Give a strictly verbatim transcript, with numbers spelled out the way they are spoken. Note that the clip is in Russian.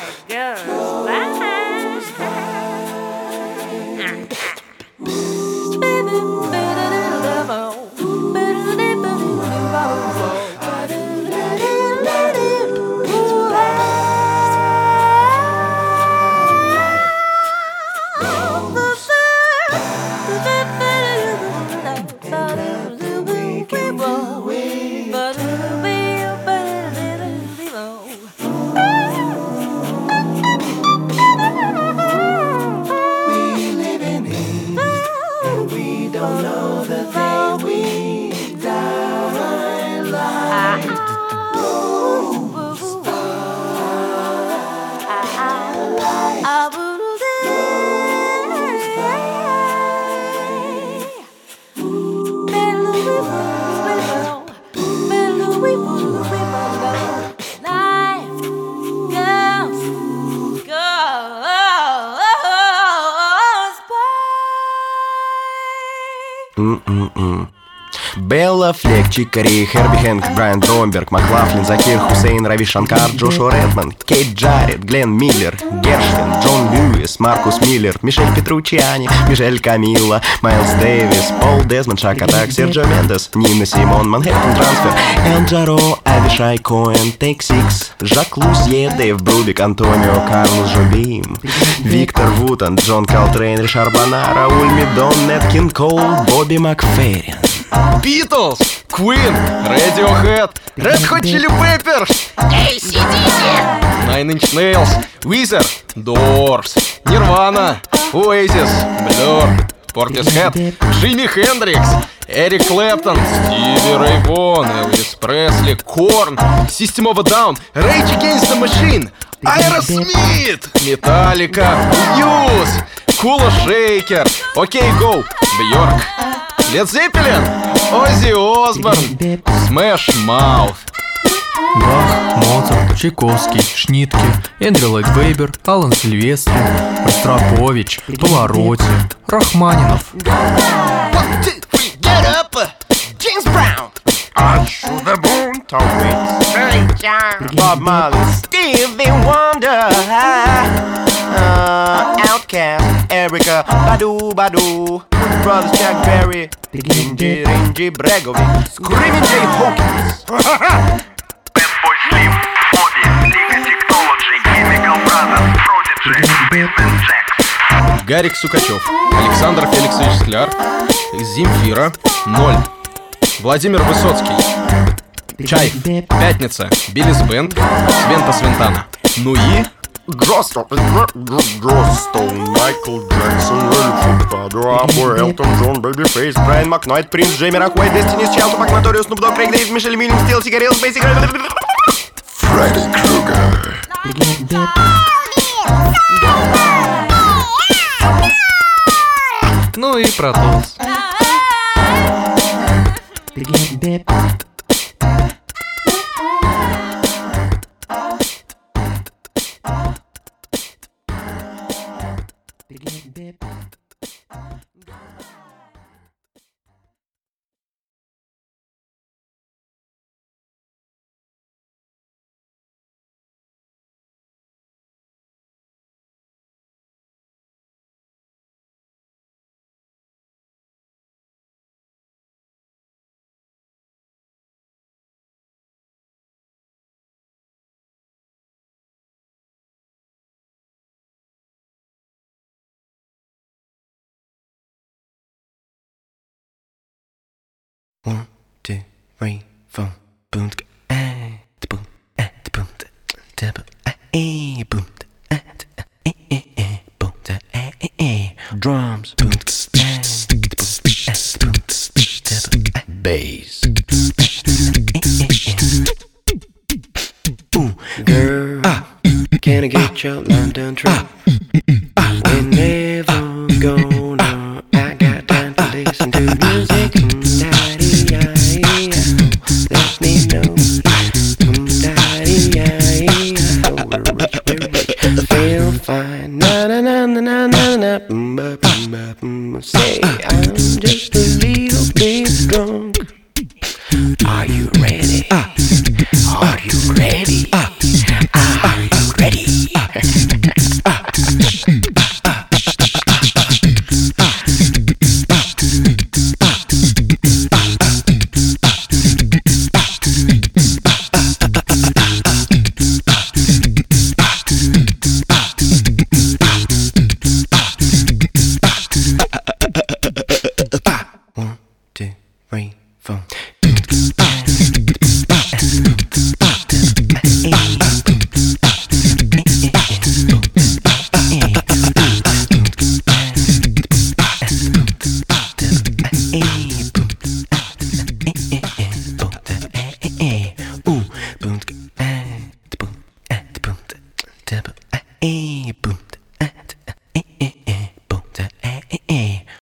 goes by. Mm-mm-mm. Белла Флек, Чикари, Херби Хэнк, Брайан Бромберг, Маклафлин, Закир Хусейн, Рави Шанкар, Джошуа Редмонд, Кейт Джаред, Глен Миллер, Гершвин, Джон Льюис, Маркус Миллер, Мишель Петручиани, Мишель Камилла, Майлз Дэвис, Пол Дезмонд, Шак Атак, Серджио Мендес, Нина Симон, Манхэттен Трансфер, Эл Джаро, Авишай Коэн, Тейк Сикс, Жак Лузье, Дэйв Брубик, Антонио Карлос Жобим, Виктор Вутон, Джон Колтрейн, Ришар Бана, Рауль Мидон, Нэт Кинг Коул, Бобби Макферрин. Beatles, Queen, Radiohead, Red Hot Chili Peppers, эй си ди си, Nine Inch Nails, Weezer, Doors, Nirvana, Oasis, Blur, Portishead, Джимми Хендрикс, Эрик Клэптон, Стиви Рэй Вон, Элвис Пресли, Корн, System of a Down, Rage Against the Machine, Aerosmith, Metallica, Muse, Kula Shaker, OK Go, Björk, Led Zeppelin, Ozzy Osbourne, Smash Mouth. Бах, Моцарт, Чайковский, Шнитке, Эндрю Ллойд Вебер, Алан Сильвестри, Ростропович, Паваротти, Рахманинов. One, two, three, get up! James Brown, Arch the Boone, Tom Waits, Bob Marley, Stevie Wonder, uh, Outkast, Erica, Badu Badu, Brothers Jack Berry, Ringy Ringy Bregovic, Screaming Jay Hawkins. Fatboy Slim, Bobby, Liga Technology, Chemical Brothers, Prodigy, Basement Jaxx. Гарик Сукачев, Александр Феликсович Скляр, Земфира, Ноль, Владимир Высоцкий, Чай, Пятница, Биллис Бенд, Свента Свентана. Ну и... Джосто, Джосто, Майкл Джексон, Эльфу, Элтон Джон, Бэйби Фейс, Брайан Макнайт, Принц, Джейми Роквей, Дестинис Чайлд, Тупак Ноториус, Снуп Дог, Крейг Дэвид, Мишель Миллин, Стил, Сигарелс, Бейсик, Фредди Крюгер. Ну и Протос. One, two, three, four, boom, ah, boom, ah, boom, boom, ah, boom, boom, drums, boom, bass. Ooh, girl, can I get your London trip? We're never gonna. I got time to listen to music. Let me know. Feel fine. Na na na na na na na. Say I'm just a little bit drunk. Are you ready? Are you ready? Are you ready? Three, four. Boom.